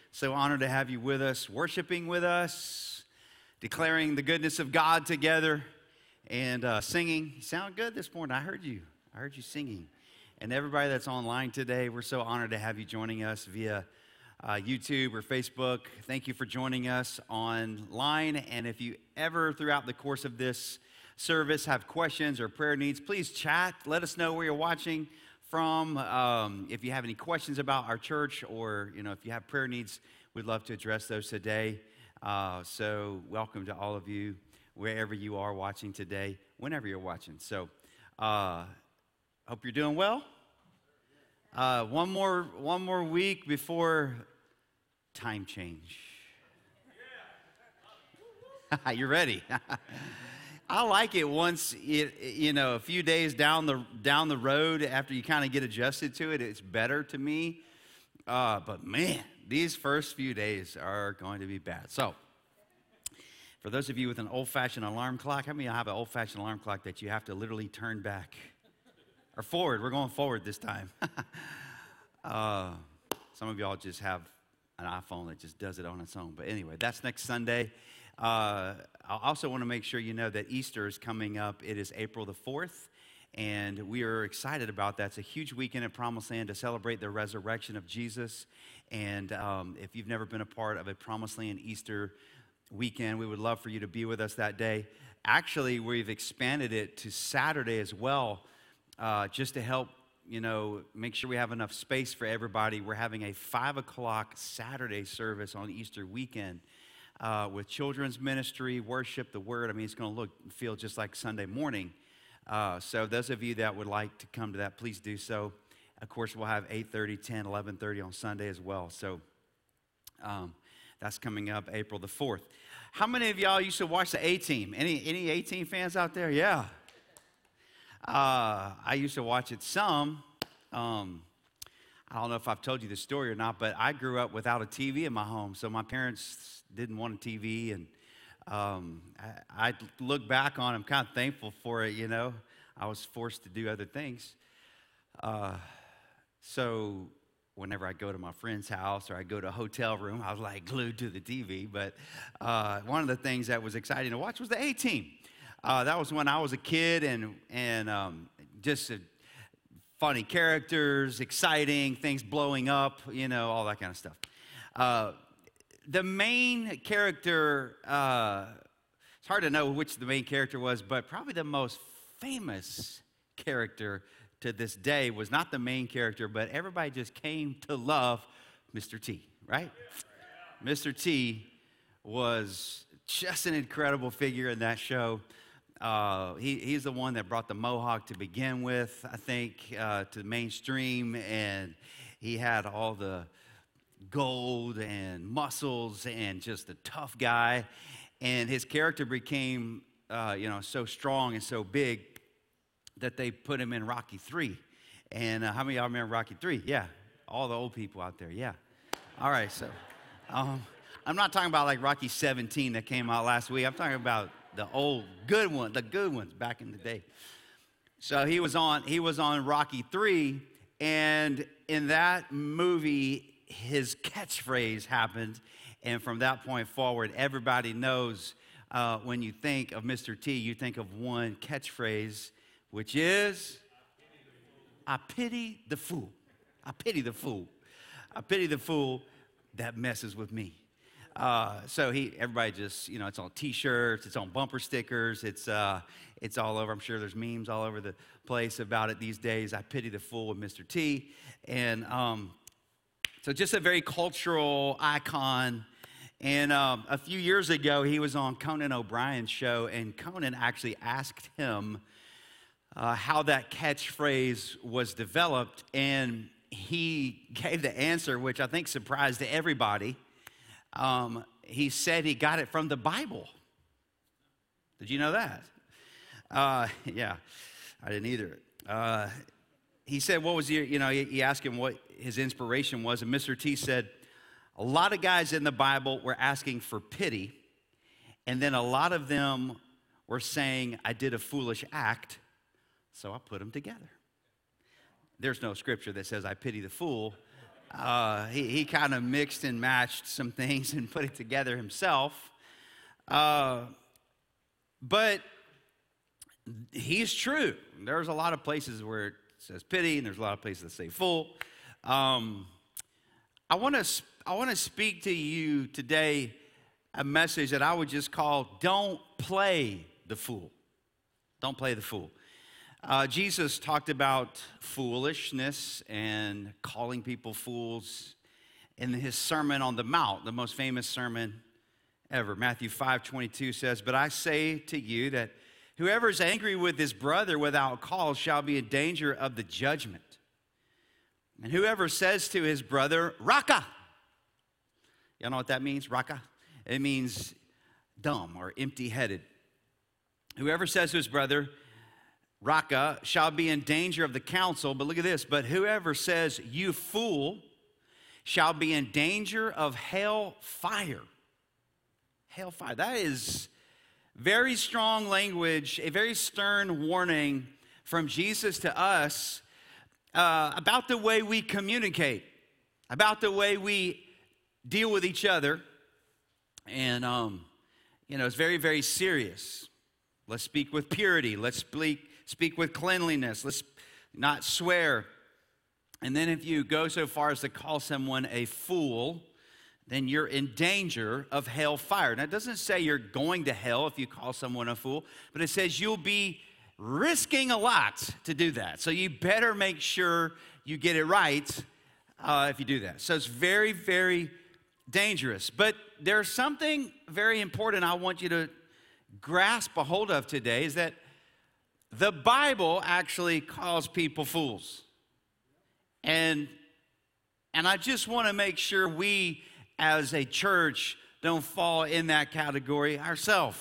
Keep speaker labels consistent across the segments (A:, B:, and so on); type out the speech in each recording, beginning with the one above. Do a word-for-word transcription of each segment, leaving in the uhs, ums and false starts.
A: So honored to have you with us, worshiping with us, declaring the goodness of God together, and uh, singing. You sound good this morning. I heard you. I heard you singing. And everybody that's online today, we're so honored to have you joining us via uh, YouTube or Facebook. Thank you for joining us online. And if you ever, throughout the course of this service, have questions or prayer needs, please chat. Let us know where you're watching from. Um, if you have any questions about our church, or you know, if you have prayer needs, we'd love to address those today. Uh, so welcome to all of you, wherever you are watching today, whenever you're watching. So uh, hope you're doing well. Uh, one more, one more week before time change. You're ready. I like it once, it, you know, a few days down the down the road after you kind of get adjusted to it, it's better to me. Uh, but man, these first few days are going to be bad. So, for those of you with an old-fashioned alarm clock, how many of you have an old-fashioned alarm clock that you have to literally turn back? Or forward, we're going forward this time. uh, some of y'all just have an iPhone that just does it on its own. But anyway, that's next Sunday. Uh, I also want to make sure you know that Easter is coming up. It is April the fourth, and we are excited about that. It's a huge weekend at Promised Land to celebrate the resurrection of Jesus. And um, if you've never been a part of a Promised Land Easter weekend, we would love for you to be with us that day. Actually, we've expanded it to Saturday as well, uh, just to help, you know, make sure we have enough space for everybody. We're having a five o'clock Saturday service on Easter weekend. Uh, with children's ministry, worship, the word. I mean, it's going to look, feel just like Sunday morning. Uh, so those of you that would like to come to that, please do so. Of course, we'll have eight thirty, ten, eleven thirty on Sunday as well. So um, that's coming up April the fourth. How many of y'all used to watch the A-Team? Any any A-Team fans out there? Yeah. Uh, I used to watch it some. Um, I don't know if I've told you the story or not, but I grew up without a T V in my home. So my parents didn't want a T V, and um, I, I look back on it, I'm kind of thankful for it, you know. I was forced to do other things. Uh, so whenever I go to my friend's house or I go to a hotel room, I was like glued to the T V. But uh, one of the things that was exciting to watch was the A-Team. Uh, that was when I was a kid, and, and um, just a, funny characters, exciting, things blowing up, you know, all that kind of stuff. Uh, the main character, uh, it's hard to know which the main character was, but probably the most famous character to this day was not the main character, but everybody just came to love Mister T, right? Mister T was just an incredible figure in that show. Uh, he, he's the one that brought the mohawk to begin with, I think, uh, to the mainstream, and he had all the gold and muscles and just a tough guy, and his character became, uh, you know, so strong and so big that they put him in Rocky three. And uh, how many of y'all remember Rocky three? Yeah, all the old people out there, yeah. All right, so um, I'm not talking about like Rocky seventeen that came out last week. I'm talking about the old good one, the good ones back in the day. So he was on, he was on Rocky three, and in that movie, his catchphrase happened, and from that point forward, everybody knows uh, when you think of Mister T, you think of one catchphrase, which is, I pity the fool. I pity the fool. I pity the fool that messes with me. Uh, so he, everybody just, you know, it's on T-shirts, it's on bumper stickers, it's uh, it's all over. I'm sure there's memes all over the place about it these days. I pity the fool with Mister T, and um, so just a very cultural icon. And um, a few years ago, he was on Conan O'Brien's show, and Conan actually asked him uh, how that catchphrase was developed, and he gave the answer, which I think surprised everybody. Um, he said he got it from the Bible. Did you know that? Uh, yeah, I didn't either. Uh, he said, what was your, you know, he asked him what his inspiration was, and Mister T said, a lot of guys in the Bible were asking for pity, and then a lot of them were saying, I did a foolish act, so I put them together. There's no scripture that says I pity the fool, Uh, he he kind of mixed and matched some things and put it together himself. Uh, but he's true. There's a lot of places where it says pity, and there's a lot of places that say fool. Um, I want to I want to speak to you today a message that I would just call "Don't play the fool." Don't play the fool. Uh, Jesus talked about foolishness and calling people fools in his Sermon on the Mount, the most famous sermon ever. Matthew five twenty-two says, "But I say to you that whoever is angry with his brother without cause shall be in danger of the judgment. And whoever says to his brother, Raka," y'all know what that means, Raka? It means dumb or empty-headed. "Whoever says to his brother, Raka, shall be in danger of the council." But look at this. "But whoever says, you fool, shall be in danger of hell fire." Hell fire. That is very strong language, a very stern warning from Jesus to us uh, about the way we communicate, about the way we deal with each other. And, um, you know, it's very, very serious. Let's speak with purity. Let's speak, speak with cleanliness. Let's not swear. And then if you go so far as to call someone a fool, then you're in danger of hell fire. Now, it doesn't say you're going to hell if you call someone a fool, but it says you'll be risking a lot to do that. So you better make sure you get it right uh, if you do that. So it's very, very dangerous. But there's something very important I want you to grasp a hold of today, is that the Bible actually calls people fools. And, and I just want to make sure we as a church don't fall in that category ourselves.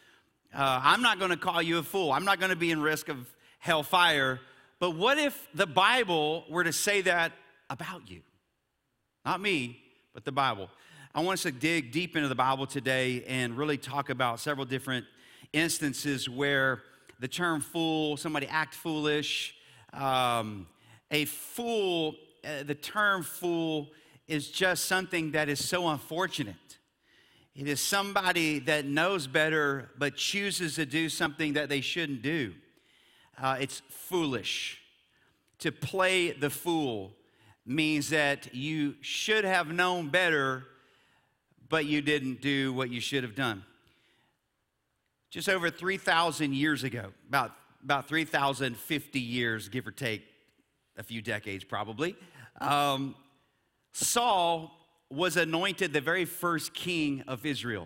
A: Uh, I'm not going to call you a fool. I'm not going to be in risk of hellfire. But what if the Bible were to say that about you? Not me, but the Bible. I want us to dig deep into the Bible today and really talk about several different instances where the term fool, somebody act foolish, um, a fool, uh, the term fool is just something that is so unfortunate. It is somebody that knows better but chooses to do something that they shouldn't do. Uh, it's foolish. To play the fool means that you should have known better, but you didn't do what you should have done. Just over three thousand years ago, about, about three thousand fifty years, give or take a few decades probably, um, Saul was anointed the very first king of Israel.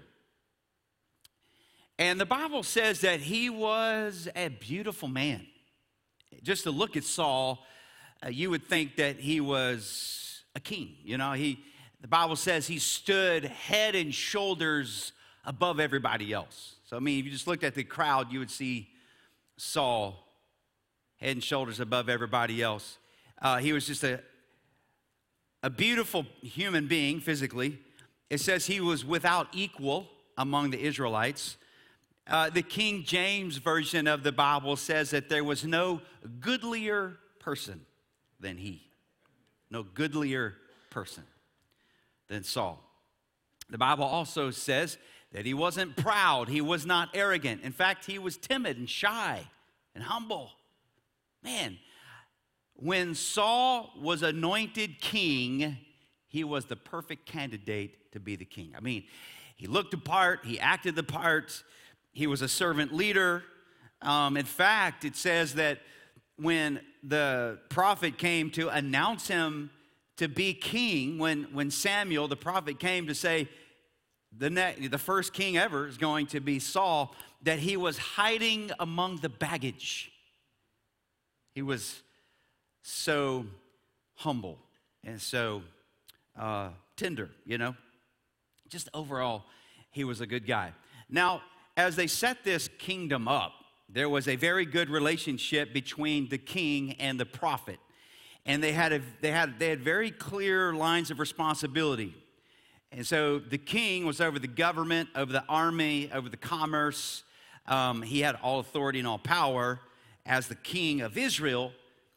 A: And the Bible says that he was a beautiful man. Just to look at Saul, uh, you would think that he was a king. You know, he, the Bible says he stood head and shoulders above everybody else. So, I mean, if you just looked at the crowd, you would see Saul head and shoulders above everybody else. Uh, he was just a A beautiful human being physically. It says he was without equal among the Israelites. Uh, the King James Version of the Bible says that there was no goodlier person than he. No goodlier person than Saul. The Bible also says that he wasn't proud. He was not arrogant. In fact, he was timid and shy and humble. Man, when Saul was anointed king, he was the perfect candidate to be the king. I mean, he looked the part, he acted the part, he was a servant leader. Um, in fact, it says that when the prophet came to announce him to be king, when, when Samuel, the prophet, came to say the, ne- the first king ever is going to be Saul, that he was hiding among the baggage. He was so humble and so uh, tender, you know. Just overall, he was a good guy. Now, as they set this kingdom up, there was a very good relationship between the king and the prophet. And they had, a, they had, they had very clear lines of responsibility. And so the king was over the government, over the army, over the commerce. Um, he had all authority and all power as the king of Israel.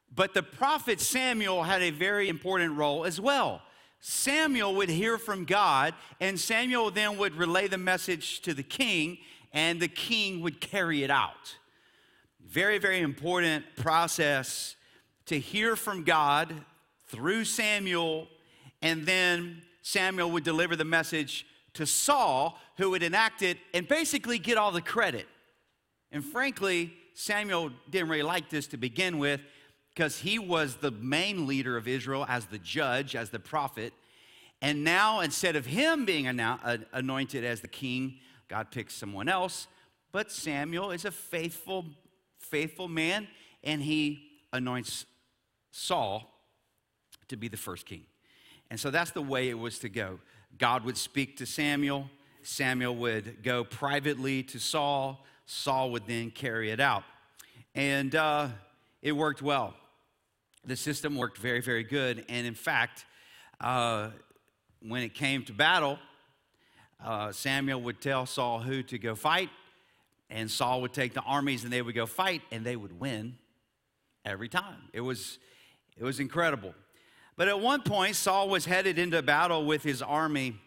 A: But the prophet Samuel had a very important role as well. Samuel would hear from God, and Samuel then would relay the message to the king, and the king would carry it out. Very, very important process to hear from God through Samuel, and then Samuel would deliver the message to Saul, who would enact it and basically get all the credit. And frankly, Samuel didn't really like this to begin with, because he was the main leader of Israel as the judge, as the prophet. And now, instead of him being anointed as the king, God picks someone else. But Samuel is a faithful, faithful man, and he anoints Saul to be the first king. And so that's the way it was to go. God would speak to Samuel. Samuel would go privately to Saul. Saul would then carry it out. And uh, it worked well. The system worked very, very good. And in fact, uh, when it came to battle, uh, Samuel would tell Saul who to go fight, and Saul would take the armies and they would go fight, and they would win every time. It was, it was incredible. But at one point, Saul was headed into battle with his army,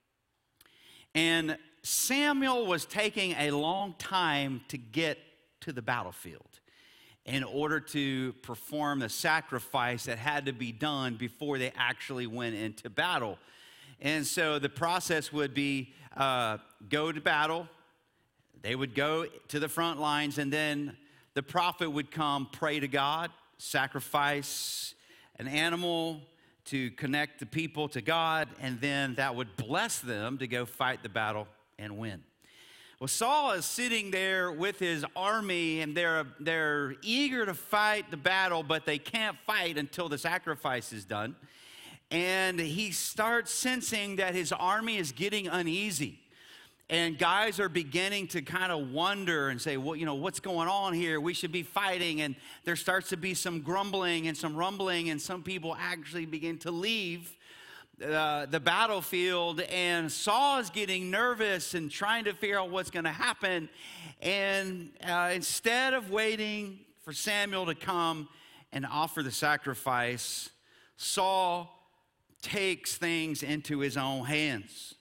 A: and Samuel was taking a long time to get to the battlefield in order to perform the sacrifice that had to be done before they actually went into battle. And so the process would be uh, go to battle, they would go to the front lines, and then the prophet would come, pray to God, sacrifice an animal to connect the people to God, and then that would bless them to go fight the battle and win. Well, Saul is sitting there with his army, and they're, they're eager to fight the battle, but they can't fight until the sacrifice is done. And he starts sensing that his army is getting uneasy. And guys are beginning to kind of wonder and say, well, you know, what's going on here? We should be fighting. And there starts to be some grumbling and some rumbling, and some people actually begin to leave Uh, the battlefield, and Saul is getting nervous and trying to figure out what's going to happen. And uh, instead of waiting for Samuel to come and offer the sacrifice, Saul takes things into his own hands.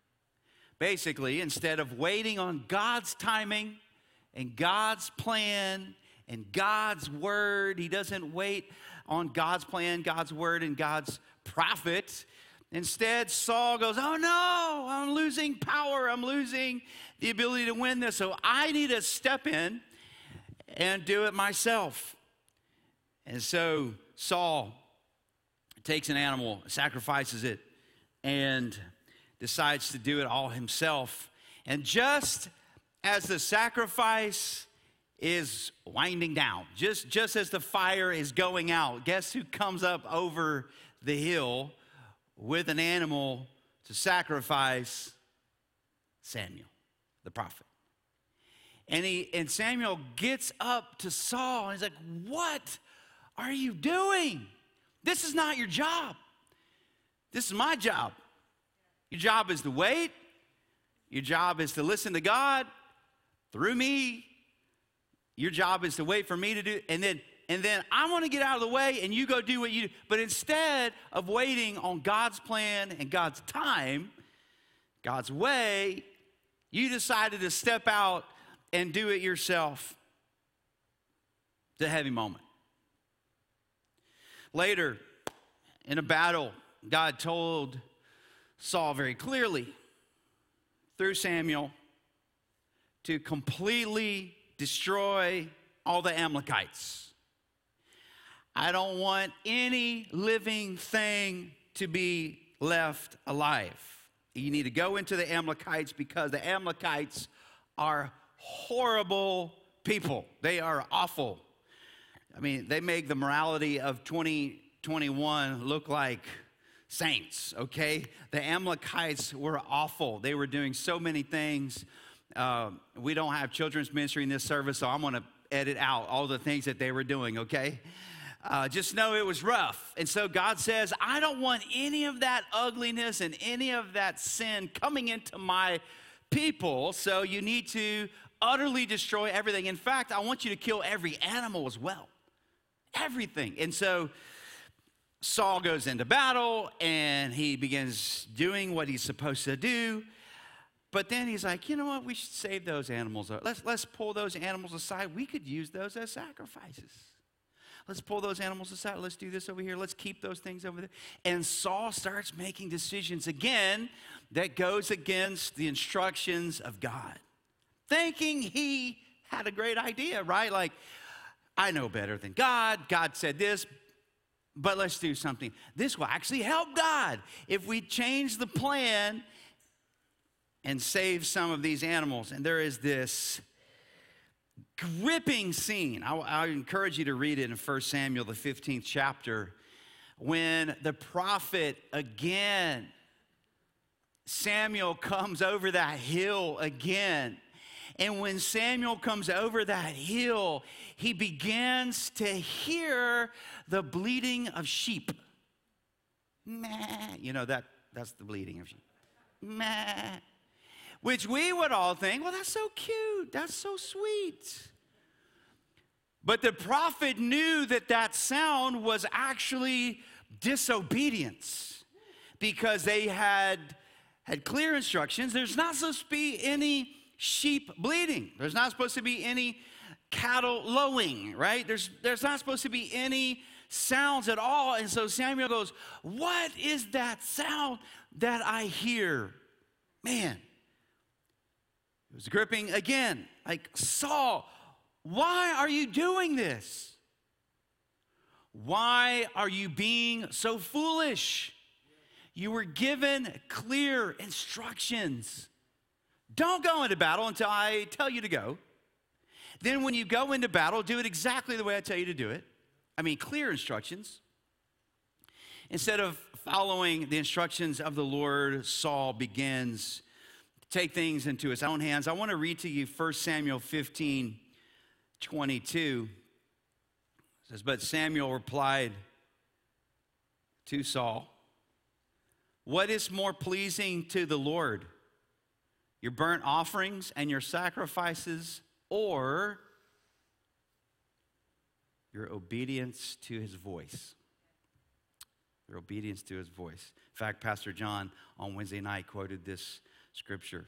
A: Basically, instead of waiting on God's timing and God's plan and God's word, he doesn't wait on God's plan, God's word, and God's prophet. Instead, Saul goes, oh no, I'm losing power. I'm losing the ability to win this. So I need to step in and do it myself. And so Saul takes an animal, sacrifices it, and decides to do it all himself. And just as the sacrifice is winding down, just, just as the fire is going out, guess who comes up over the hill with an animal to sacrifice? Samuel, the prophet. And he and Samuel gets up to Saul, and he's like, what are you doing? This is not your job. This is my job. Your job is to wait. Your job is to listen to God through me. Your job is to wait for me to do, and then And then I want to get out of the way, and you go do what you do. But instead of waiting on God's plan and God's time, God's way, you decided to step out and do it yourself. It's a heavy moment. Later, in a battle, God told Saul very clearly through Samuel to completely destroy all the Amalekites. I don't want any living thing to be left alive. You need to go into the Amalekites, because the Amalekites are horrible people. They are awful. I mean, they make the morality of twenty twenty-one look like saints, okay? The Amalekites were awful. They were doing so many things. Uh, we don't have children's ministry in this service, so I'm going to edit out all the things that they were doing, okay? Uh, just know it was rough. And so God says, I don't want any of that ugliness and any of that sin coming into my people, so you need to utterly destroy everything. In fact, I want you to kill every animal as well. everything. And so Saul goes into battle, and he begins doing what he's supposed to do. But then he's like, you know what? We should save those animals. Let's, let's pull those animals aside. We could use those as sacrifices. Let's pull those animals aside. Let's do this over here. Let's keep those things over there. And Saul starts making decisions again that goes against the instructions of God, thinking he had a great idea, right? Like, I know better than God. God said this, but let's do something. This will actually help God if we change the plan and save some of these animals. And there is this gripping scene. I, I encourage you to read it in First Samuel, the fifteenth chapter, when the prophet again, Samuel comes over that hill again. And when Samuel comes over that hill, he begins to hear the bleating of sheep. Meh. You know, that, that's the bleating of sheep. Meh. Which we would all think, well, that's so cute. That's so sweet. But the prophet knew that that sound was actually disobedience, because they had, had clear instructions. There's not supposed to be any sheep bleating. There's not supposed to be any cattle lowing, right? There's, there's not supposed to be any sounds at all. And so Samuel goes, what is that sound that I hear? Man, it was gripping again. Like, Saul, why are you doing this? Why are you being so foolish? You were given clear instructions. Don't go into battle until I tell you to go. Then when you go into battle, do it exactly the way I tell you to do it. I mean, clear instructions. Instead of following the instructions of the Lord, Saul begins to take things into his own hands. I want to read to you First Samuel fifteen twenty-two. It says, but Samuel replied to Saul, what is more pleasing to the Lord, your burnt offerings and your sacrifices, or your obedience to his voice? Your obedience to his voice. In fact, Pastor John on Wednesday night quoted this scripture.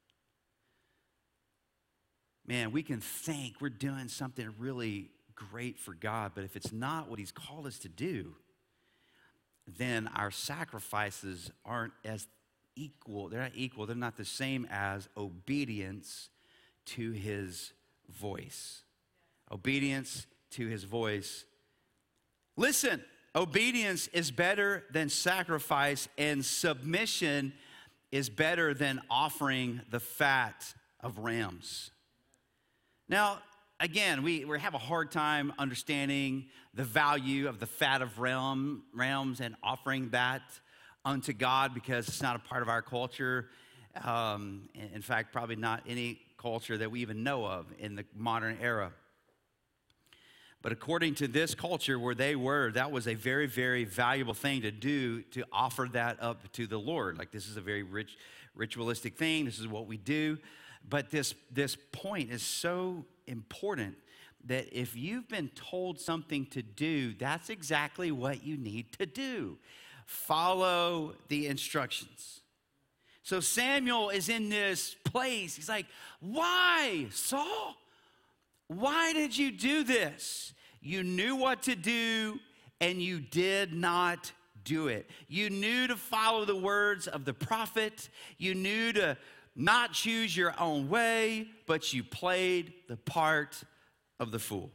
A: Man, we can think we're doing something really great for God, but if it's not what he's called us to do, then our sacrifices aren't as equal. They're not equal. They're not the same as obedience to his voice. Obedience to his voice. Listen, obedience is better than sacrifice, and submission is better than offering the fat of rams. Now, again, we, we have a hard time understanding the value of the fat of ram, rams and offering that unto God, because it's not a part of our culture. Um, in fact, probably not any culture that we even know of in the modern era. But according to this culture where they were, that was a very, very valuable thing to do, to offer that up to the Lord. Like, this is a very rich, ritualistic thing. This is what we do. But this, this point is so important that if you've been told something to do, that's exactly what you need to do. Follow the instructions. So Samuel is in this place. He's like, why, Saul? Why did you do this? You knew what to do, and you did not do it. You knew to follow the words of the prophet. You knew to not choose your own way, but you played the part of the fool.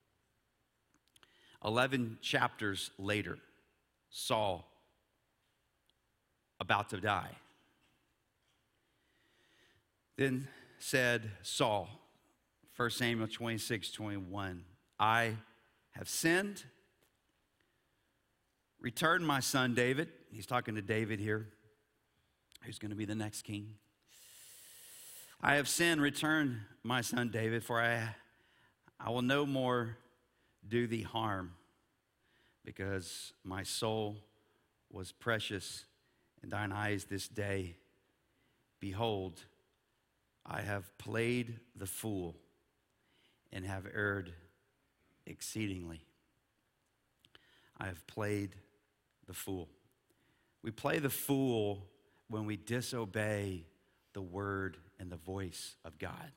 A: Eleven chapters later, Saul about to die. Then said Saul, First Samuel twenty-six, twenty-one, I have sinned. Return my son David. He's talking to David here, who's going to be the next king. I have sinned. Return my son David, for I, I will no more do thee harm, because my soul was precious in thine eyes this day. Behold, I have played the fool and have erred exceedingly. I have played the fool. We play the fool when we disobey the word and the voice of God.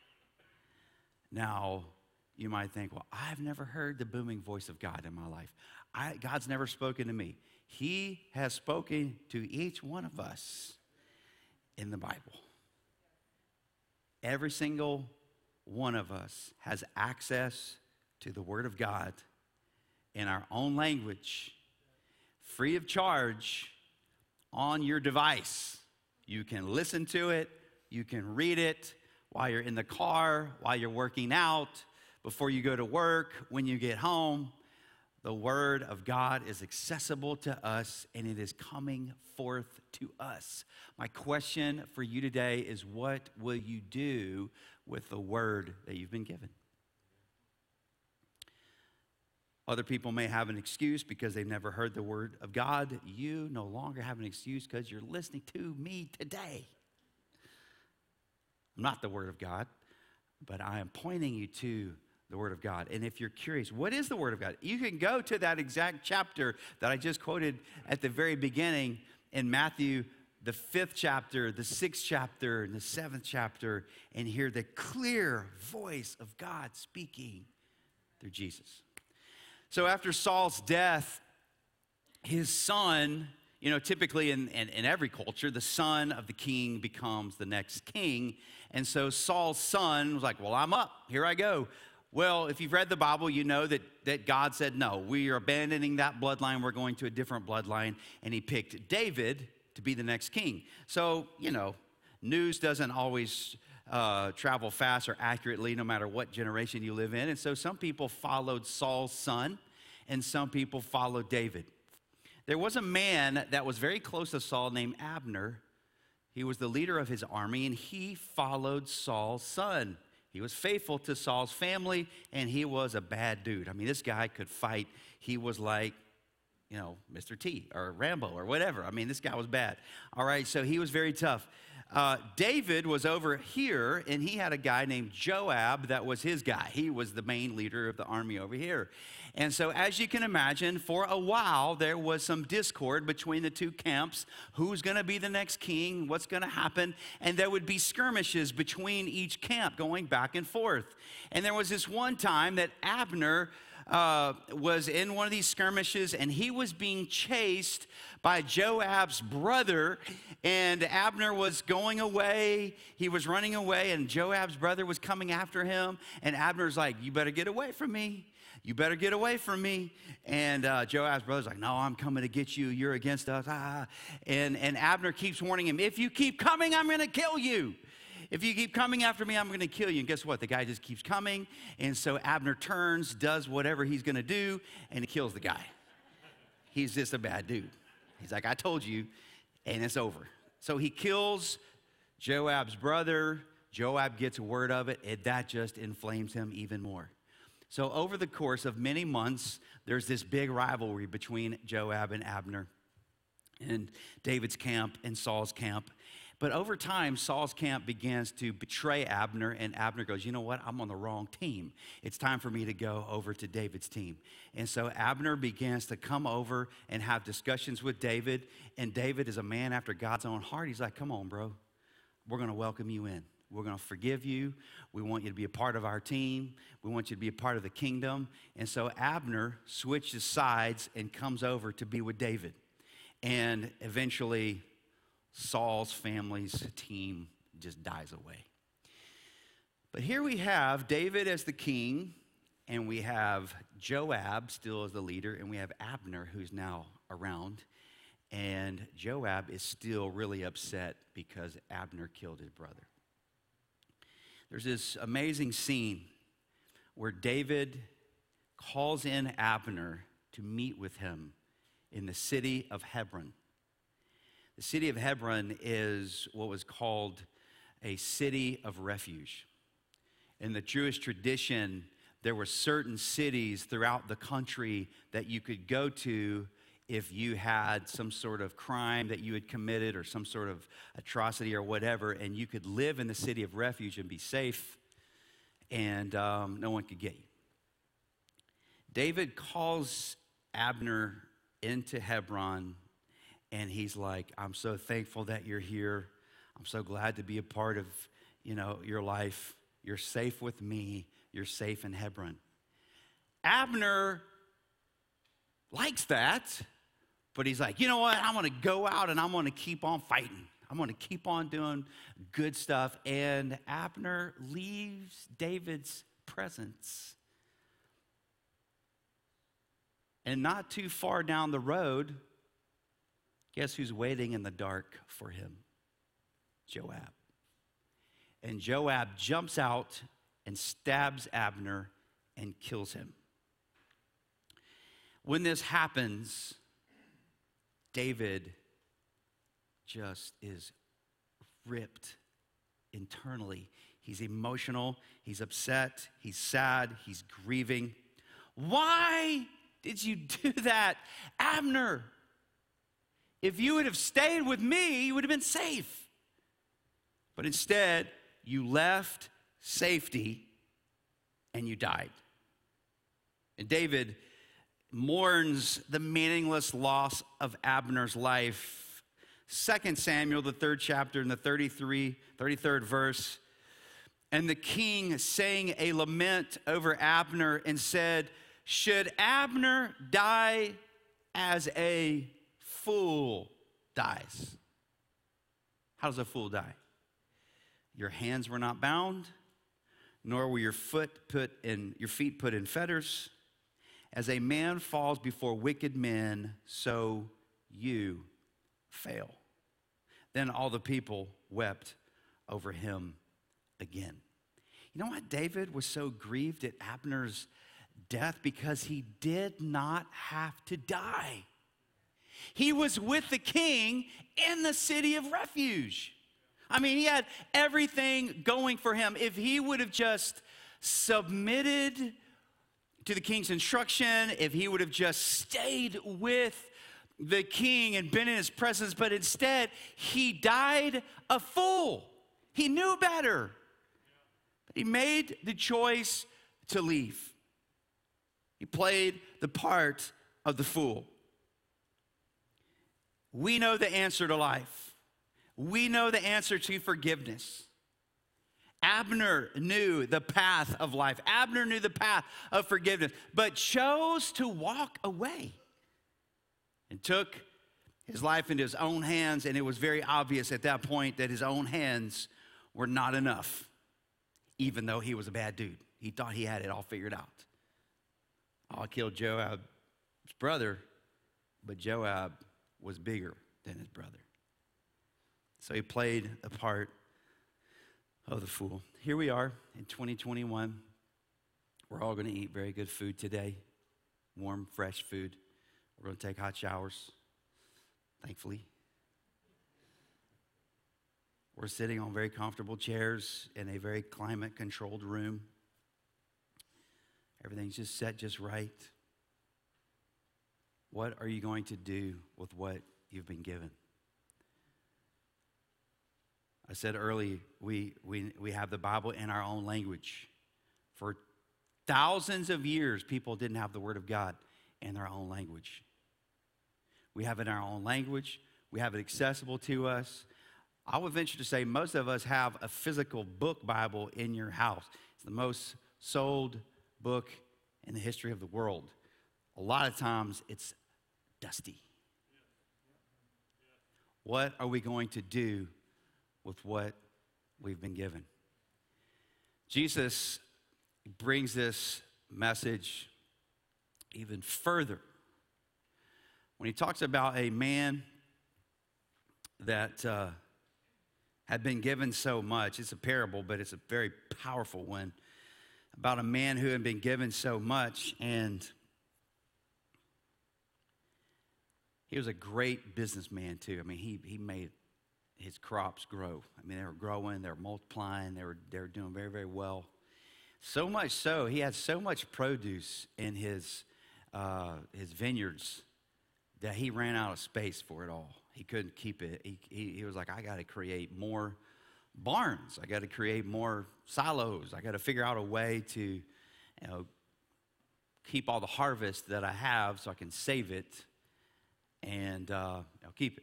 A: Now, you might think, well, I've never heard the booming voice of God in my life. I, God's never spoken to me. He has spoken to each one of us in the Bible. Every single one of us has access to the Word of God in our own language, free of charge, on your device. You can listen to it, you can read it while you're in the car, while you're working out, before you go to work, when you get home. The Word of God is accessible to us, and it is coming forth to us. My question for you today is, what will you do with the Word that you've been given? Other people may have an excuse because they've never heard the Word of God. You no longer have an excuse because you're listening to me today. I'm not the Word of God, but I am pointing you to the Word of God. And if you're curious, what is the Word of God? You can go to that exact chapter that I just quoted at the very beginning in Matthew, the fifth chapter, the sixth chapter, and the seventh chapter, and hear the clear voice of God speaking through Jesus. So after Saul's death, his son, you know, typically in, in, in every culture, the son of the king becomes the next king. And so Saul's son was like, well, I'm up. Here I go. Well, if you've read the Bible, you know that, that God said, no, we are abandoning that bloodline. We're going to a different bloodline. And he picked David to be the next king. So, you know, news doesn't always uh, travel fast or accurately, no matter what generation you live in. And so some people followed Saul's son, and some people followed David. There was a man that was very close to Saul named Abner. He was the leader of his army, and he followed Saul's son. He was faithful to Saul's family, and he was a bad dude. I mean, this guy could fight. He was like, you know, Mister T or Rambo or whatever. I mean, this guy was bad. All right, so he was very tough. Uh, David was over here, and he had a guy named Joab that was his guy. He was the main leader of the army over here. And so, as you can imagine, for a while, there was some discord between the two camps. Who's going to be the next king? What's going to happen? And there would be skirmishes between each camp going back and forth. And there was this one time that Abner uh, was in one of these skirmishes, and he was being chased by Joab's brother. And Abner was going away. He was running away, and Joab's brother was coming after him. And Abner's like, you better get away from me. You better get away from me. And uh, Joab's brother's like, no, I'm coming to get you. You're against us. Ah. And, and Abner keeps warning him, if you keep coming, I'm going to kill you. If you keep coming after me, I'm going to kill you. And guess what? The guy just keeps coming. And so Abner turns, does whatever he's going to do, and he kills the guy. He's just a bad dude. He's like, I told you, and it's over. So he kills Joab's brother. Joab gets word of it, and that just inflames him even more. So over the course of many months, there's this big rivalry between Joab and Abner, and David's camp and Saul's camp. But over time, Saul's camp begins to betray Abner, and Abner goes, you know what? I'm on the wrong team. It's time for me to go over to David's team. And so Abner begins to come over and have discussions with David, and David is a man after God's own heart. He's like, come on, bro. We're going to welcome you in. We're going to forgive you. We want you to be a part of our team. We want you to be a part of the kingdom. And so Abner switches sides and comes over to be with David. And eventually, Saul's family's team just dies away. But here we have David as the king, and we have Joab still as the leader, and we have Abner who's now around. And Joab is still really upset because Abner killed his brother. There's this amazing scene where David calls in Abner to meet with him in the city of Hebron. The city of Hebron is what was called a city of refuge. In the Jewish tradition, there were certain cities throughout the country that you could go to if you had some sort of crime that you had committed or some sort of atrocity or whatever, and you could live in the city of refuge and be safe, and um, no one could get you. David calls Abner into Hebron, and he's like, I'm so thankful that you're here. I'm so glad to be a part of, you know, your life. You're safe with me. You're safe in Hebron. Abner likes that, but he's like, you know what? I'm going to go out and I'm going to keep on fighting. I'm going to keep on doing good stuff. And Abner leaves David's presence. And not too far down the road, guess who's waiting in the dark for him? Joab. And Joab jumps out and stabs Abner and kills him. When this happens, David just is ripped internally. He's emotional, he's upset, he's sad, he's grieving. Why did you do that, Abner? If you would have stayed with me, you would have been safe. But instead, you left safety and you died. And David mourns the meaningless loss of Abner's life. Second Samuel, the third chapter, in the thirty-three, thirty-third verse. And the king sang a lament over Abner and said, should Abner die as a fool dies? How does a fool die? Your hands were not bound, nor were your foot put in your feet put in fetters. As a man falls before wicked men, so you fail. Then all the people wept over him again. You know why David was so grieved at Abner's death? Because he did not have to die. He was with the king in the city of refuge. I mean, he had everything going for him. If he would have just submitted to the king's instruction, if he would have just stayed with the king and been in his presence, but instead he died a fool. He knew better. But he made the choice to leave. He played the part of the fool. We know the answer to life. We know the answer to forgiveness. Abner knew the path of life. Abner knew the path of forgiveness, but chose to walk away and took his life into his own hands, and it was very obvious at that point that his own hands were not enough, even though he was a bad dude. He thought he had it all figured out. Oh, I killed Joab's brother, but Joab was bigger than his brother. So he played the part of the fool. Here we are in twenty twenty-one. We're all going to eat very good food today. Warm, fresh food. We're going to take hot showers, thankfully. We're sitting on very comfortable chairs in a very climate-controlled room. Everything's just set just right. What are you going to do with what you've been given? I said earlier, we, we, we have the Bible in our own language. For thousands of years, people didn't have the Word of God in their own language. We have it in our own language. We have it accessible to us. I would venture to say most of us have a physical book Bible in your house. It's the most sold book in the history of the world. A lot of times, it's dusty. What are we going to do with what we've been given? Jesus brings this message even further when he talks about a man that uh, had been given so much. It's a parable, but it's a very powerful one about a man who had been given so much, and he was a great businessman too. I mean, he he made his crops grow. I mean, they were growing, they were multiplying, they were they were doing very, very well. So much so, he had so much produce in his uh, his vineyards that he ran out of space for it all. He couldn't keep it. He he, he was like, I got to create more barns. I got to create more silos. I got to figure out a way to, you know, keep all the harvest that I have so I can save it, and uh, I'll keep it.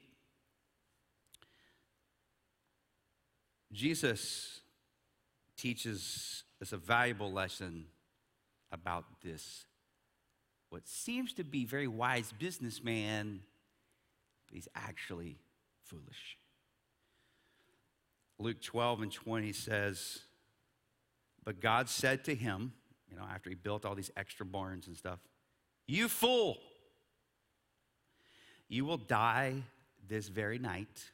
A: Jesus teaches us a valuable lesson about this. What seems to be very wise businessman, but he's actually foolish. Luke twelve and twenty says, but God said to him, you know, after he built all these extra barns and stuff, you fool, you will die this very night.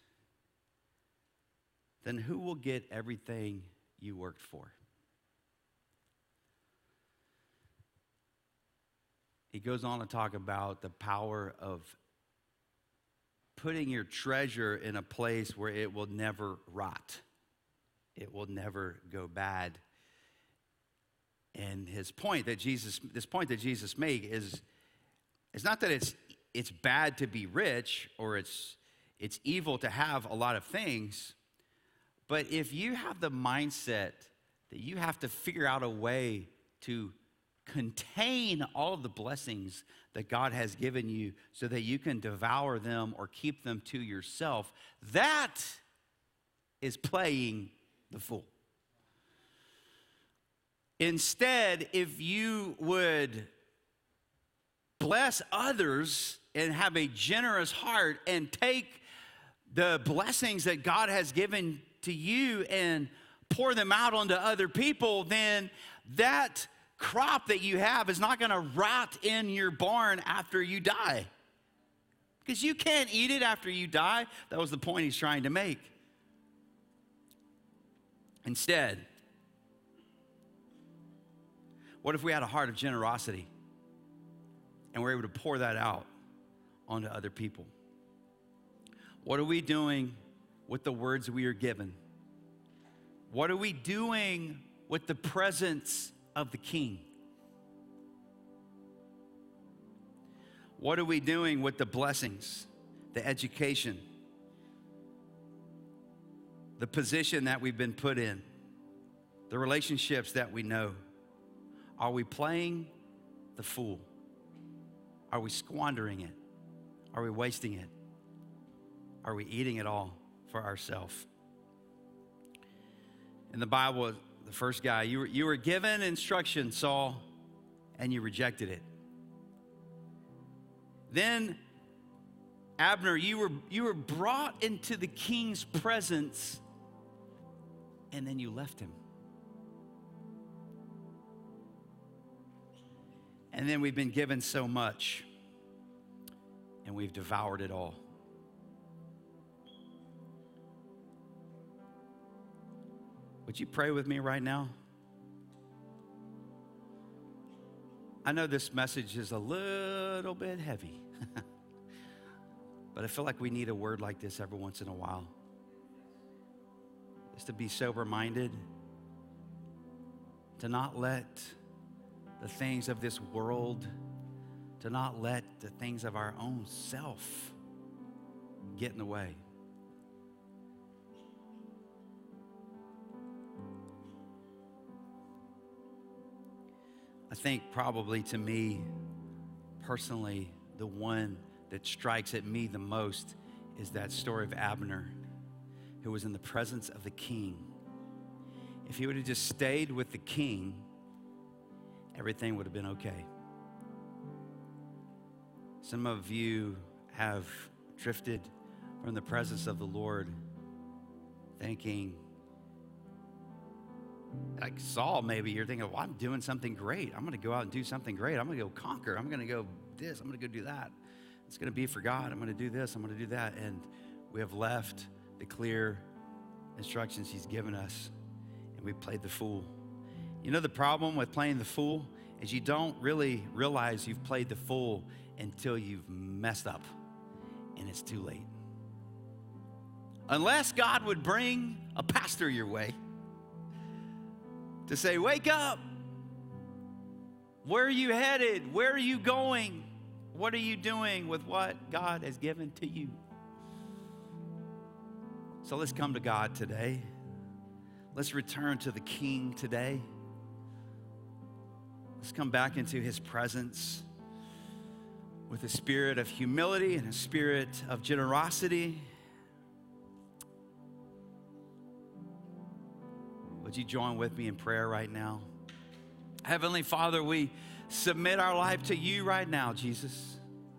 A: Then who will get everything you worked for? He goes on to talk about the power of putting your treasure in a place where it will never rot. It will never go bad. And his point that Jesus, this point that Jesus made is, it's not that it's it's bad to be rich or it's it's evil to have a lot of things, but if you have the mindset that you have to figure out a way to contain all of the blessings that God has given you so that you can devour them or keep them to yourself, that is playing the fool. Instead, if you would bless others and have a generous heart and take the blessings that God has given to you and pour them out onto other people, then that crop that you have is not going to rot in your barn after you die. Because you can't eat it after you die. That was the point he's trying to make. Instead, what if we had a heart of generosity and we're able to pour that out onto other people? What are we doing with the words we are given? What are we doing with the presence of the King? What are we doing with the blessings, the education, the position that we've been put in, the relationships that we know? Are we playing the fool? Are we squandering it? Are we wasting it? Are we eating it all for ourselves? In the Bible, the first guy, you were, you were given instruction, Saul, and you rejected it. Then, Abner, you were, you were brought into the king's presence, and then you left him. And then we've been given so much, and we've devoured it all. Would you pray with me right now? I know this message is a little bit heavy, but I feel like we need a word like this every once in a while. Just to be sober-minded, to not let the things of this world, to not let the things of our own self get in the way. I think probably to me, personally, the one that strikes at me the most is that story of Abner, who was in the presence of the king. If he would have just stayed with the king, everything would have been okay. Some of you have drifted from the presence of the Lord, thinking, like Saul, maybe you're thinking, well, I'm doing something great. I'm going to go out and do something great. I'm going to go conquer. I'm going to go this. I'm going to go do that. It's going to be for God. I'm going to do this. I'm going to do that. And we have left the clear instructions he's given us, and we played the fool. You know, the problem with playing the fool is you don't really realize you've played the fool until you've messed up, and it's too late. Unless God would bring a pastor your way to say, wake up. Where are you headed? Where are you going? What are you doing with what God has given to you? So let's come to God today. Let's return to the King today. Let's come back into his presence with a spirit of humility and a spirit of generosity. Would you join with me in prayer right now? Heavenly Father, we submit our life to you right now, Jesus.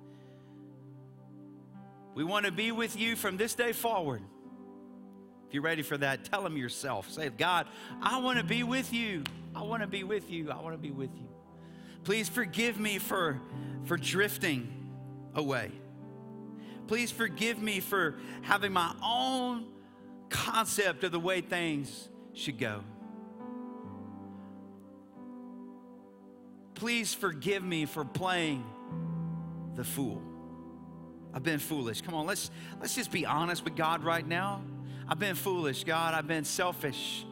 A: We want to be with you from this day forward. If you're ready for that, tell him yourself. Say, God, I want to be with you. I want to be with you. I want to be with you. Please forgive me for, for drifting away. Please forgive me for having my own concept of the way things should go. Please forgive me for playing the fool. I've been foolish. Come on, let's, let's just be honest with God right now. I've been foolish, God. I've been selfish.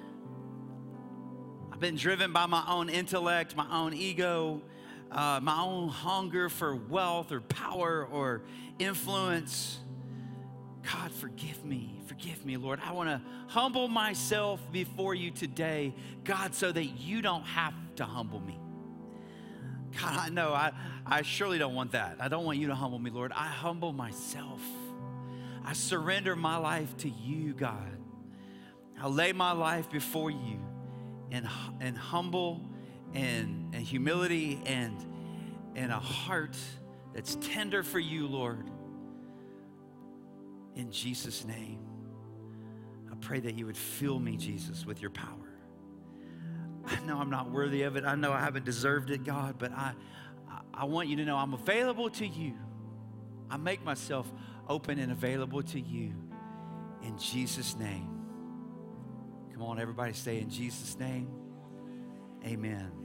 A: I've been driven by my own intellect, my own ego, uh, my own hunger for wealth or power or influence. God, forgive me. Forgive me, Lord. I want to humble myself before you today, God, so that you don't have to humble me. God, I know I, I surely don't want that. I don't want you to humble me, Lord. I humble myself. I surrender my life to you, God. I lay my life before you in, in humble and, and humility and, and a heart that's tender for you, Lord. In Jesus' name, I pray that you would fill me, Jesus, with your power. I know I'm not worthy of it. I know I haven't deserved it, God, but I, I want you to know I'm available to you. I make myself open and available to you in Jesus' name. Come on, everybody say in Jesus' name, amen.